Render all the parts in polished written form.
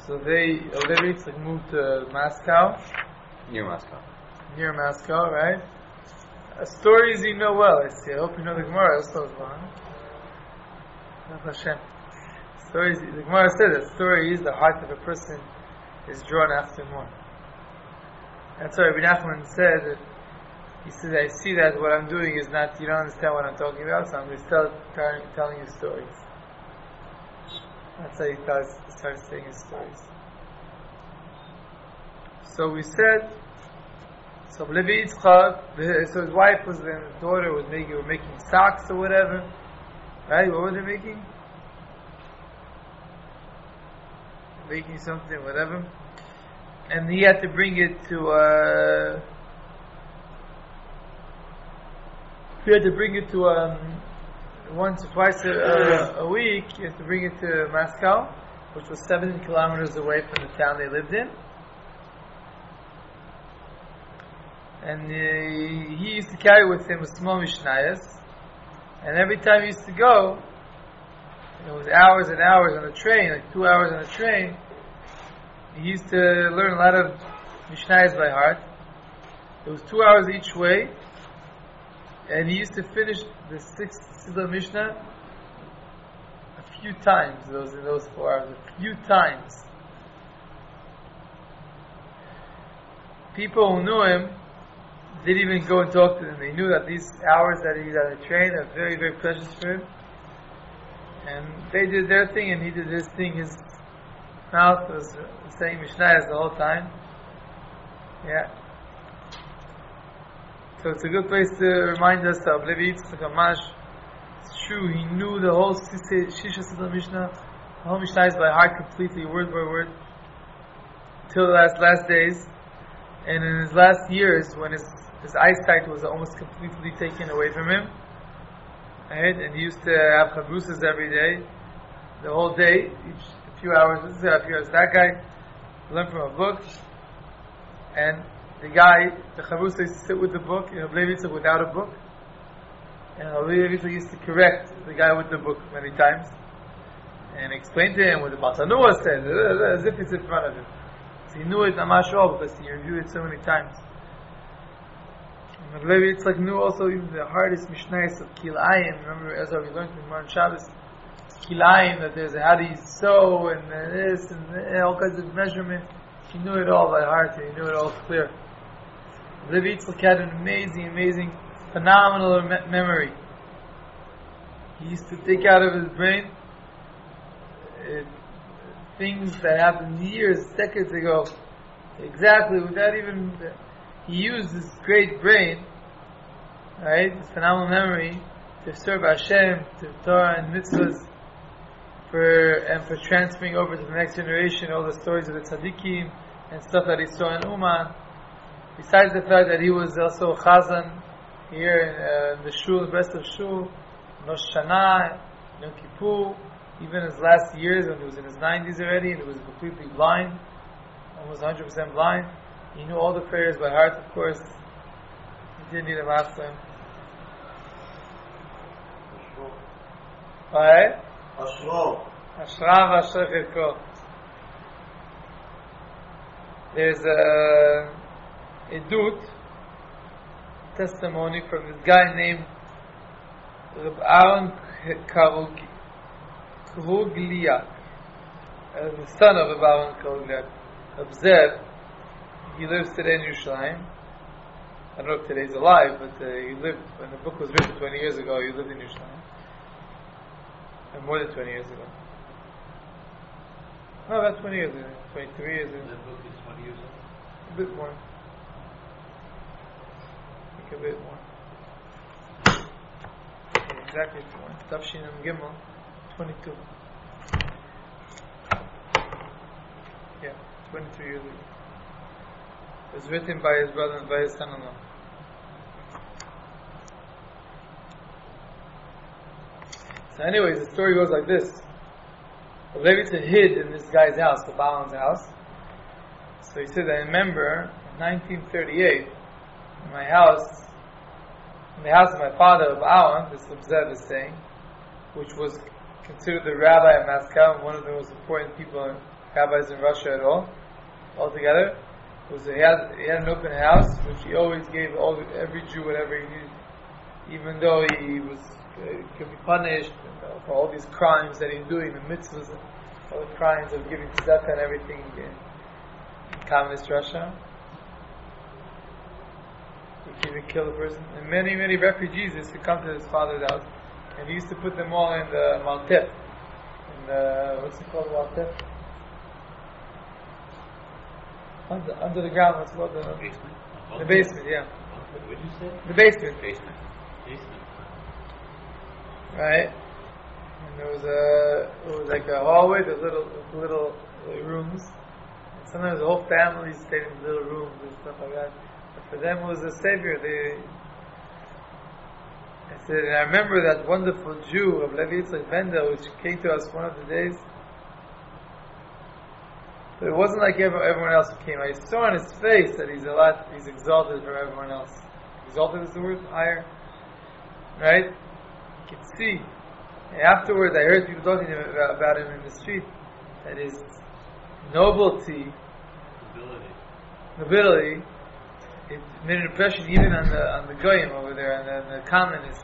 So Levitz moved to Moscow. Near Moscow. Near Moscow, right? Stories you know well, I see. I hope you know the Gemara. Hashem. Stories, the Gemara said that stories, the heart of a person is drawn after more. That's why Rabbi Nachman said that he says, I see that what I'm doing is not, you don't understand what I'm talking about, so I'm going to start telling you stories. That's how he started saying his stories. So we said, so Levi Yitzchak, so his wife was, and his daughter were making socks or whatever. Right? What were they making? Making something, whatever. And he had to bring it to, once or twice a week. He had to bring it to Moscow, which was 7 kilometers away from the town they lived in. And he used to carry with him a small mishnayos, and every time he used to go, it was hours and hours on the train, like 2 hours on the train. He used to learn a lot of mishnayos by heart. It was 2 hours each way, and he used to finish the 6th Siddur Mishnah a few times in those 4 hours, a few times. People who knew him didn't even go and talk to him. They knew that these hours that he's on the train are very, very precious for him. And they did their thing and he did his thing. His mouth was saying Mishnayos the whole time. Yeah. So it's a good place to remind us of Levi Yitzchak Amash. It's true, he knew the whole Shisha Siddur Mishnah, the whole Mishnayos by heart completely, word by word, till the last days. And in his last years, when his eyesight was almost completely taken away from him, right? And he used to have chavrusas every day, the whole day, a few hours this guy, a few hours that guy, learn from a book, and the chavrusa used to sit with the book, Levi Yitzchak without a book, and Levi Yitzchak used to correct the guy with the book many times, and explain to him what the Batanua said, as if it's in front of him. So he knew it namash all because he reviewed it so many times. And Levi Yitzchak knew also even the hardest mishnayos of Kilayim. Remember, as we learned in Mar Shabbos, Kilayim, that there's how do you sew and this and all kinds of measurement. He knew it all by heart and he knew it all clear. Levi Yitzchak had an amazing, phenomenal memory. He used to take out of his brain things that happened years, decades ago, exactly, without even, he used his great brain, right, his phenomenal memory, to serve Hashem, to Torah and mitzvahs, for transferring over to the next generation all the stories of the tzaddikim and stuff that he saw in Uman. Besides the fact that he was also a chazan here in the shul, the rest of shul, Rosh Hashanah, Yom Kippur. Even his last years, when he was in his 90s already, and he was completely blind, almost 100% blind, he knew all the prayers by heart, of course. He didn't need a master. Right? Ashrav Asher Chirko. There's a edut, testimony from this guy named Reb Aaron Krugliak, the son of Reb Aaron Krugliak, Reb Zev. He lives today in Yerushalayim. I don't know if today's alive, but he lived, when the book was written 20 years ago, he lived in Yerushalayim. And more than 20 years ago. No, about 20 years ago. 23 years ago. That book is 20 years old? A bit more. I think a bit more. Exactly 20. Tafshin and Gimel, 22. Yeah, 23 years ago. It was written by his brother and by his son-in-law. So anyways, the story goes like this. Levi Yitzchak hid in this guy's house, the Baalam's house. So he said, I remember in 1938, in my house, in the house of my father, Baalam, this Zev is saying, which was considered the rabbi of Moscow, one of the most important people rabbis in Russia at all, altogether. He had an open house, which he always gave every Jew whatever he needed, even though he could be punished for all these crimes that he's doing, the mitzvahs, all the crimes of giving tzedakah and everything in communist Russia. He could even kill a person. And many, many refugees used to come to his father's house, and he used to put them all in the Maltef. In the, what's it called, Maltef? Under the ground, what's it called? The basement. The basement, yeah. What did you say? The basement. Basement. Right? And it was like a hallway, there's little rooms. And sometimes the whole family stayed in little rooms and stuff like that. But for them it was a savior. I said, and I remember that wonderful Jew of Levi Yitzchak Benda, which came to us one of the days. But it wasn't like everyone else who came. I saw on his face that he's exalted from everyone else. Exalted is the word, higher. Right? You can see. And afterwards, I heard people talking about him in the street, that his nobility, it made an impression even on the goyim over there, and the communists.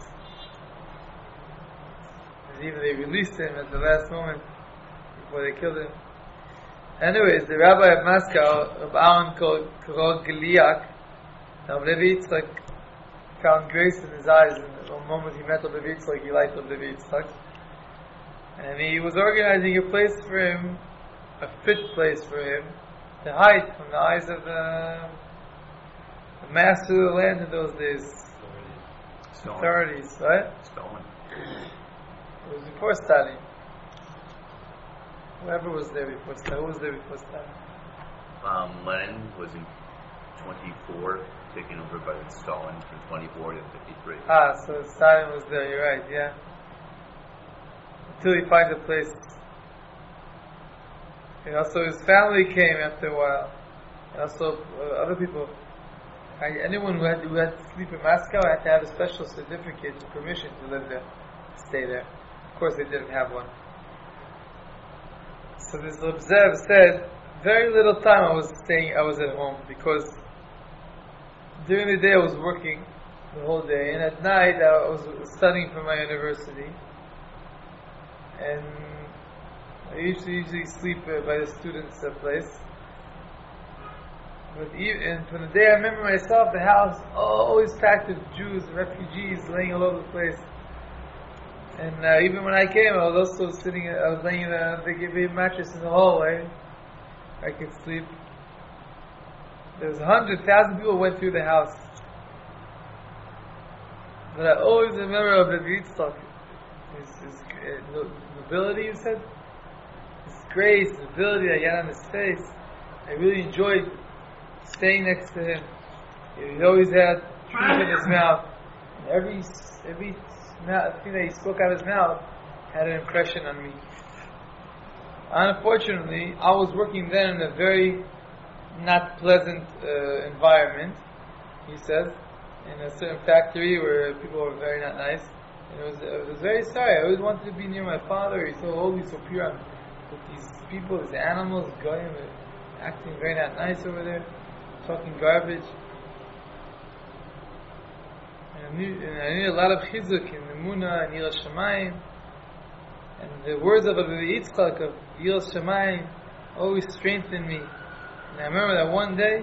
And even they released him at the last moment before they killed him. Anyways, the rabbi of Moscow, of Aaron Kogeliak, now Levi Yitzchak found grace in his eyes, and the moment he met Levi Yitzchak, he liked Levi Yitzchak. And he was organizing a place for him, a fit place for him, to hide from the eyes of the master of the land in those days. Authorities, right? Stalin. It was before Stalin. Whoever was there before Stalin. Who was there before Stalin? Lenin was in 24, taken over by Stalin from 24 to 53. So Stalin was there, you're right, yeah. Until he finds a place. And also his family came after a while. And also other people. Anyone who had to sleep in Moscow had to have a special certificate, permission to live there, to stay there. Of course they didn't have one. So this Observ said, very little time I was at home, because during the day I was working the whole day, and at night I was studying for my university, and I usually sleep by the students' place. But and from the day I remember myself, the house always packed with Jews, refugees laying all over the place. And even when I came, I was also sitting. I was laying they gave me a mattress in the hallway. I could sleep. There was 100,000 people went through the house. But I always remember of the Yitzchak, his nobility. You said his grace, his ability that he had on his face. I really enjoyed staying next to him. He always had truth in his mouth. And every thing that he spoke out of his mouth had an impression on me. Unfortunately, I was working then in a very not pleasant environment, he says, in a certain factory where people were very not nice. And I was very sorry. I always wanted to be near my father. He's so holy, so pure. But these people, these animals, going, acting very not nice over there, talking garbage. And I need a lot of chizuk in Emunah and Yiras Shamayim. And the words of Rabbi Yitzchak of Yiras Shamayim always strengthened me. And I remember that one day,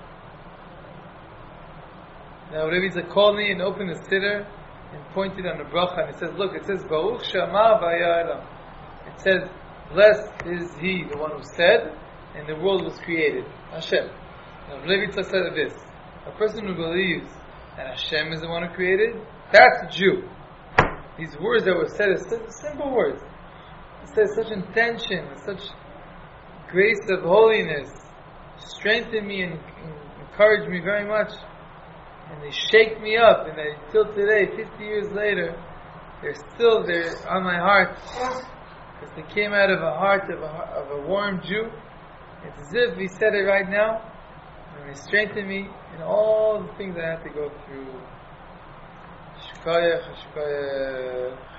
that Rabbi Yitzchak called me and opened the siddur and pointed on the bracha, and it says, look, it says, Baruch Shama V'haya Elam. It says, blessed is he, the one who said, and the world was created. Hashem. Now Rabbi Yitzchak said this, a person who believes that Hashem is the one who created, that's a Jew. These words that were said are such simple words. It says such intention, such grace of holiness, strengthen me and encourage me very much. And they shake me up, and till today, 50 years later, they're still there on my heart, because they came out of a heart of a warm Jew. It's as if he said it right now, and they strengthened me in all the things I had to go through. Shkoyach, shkoyach.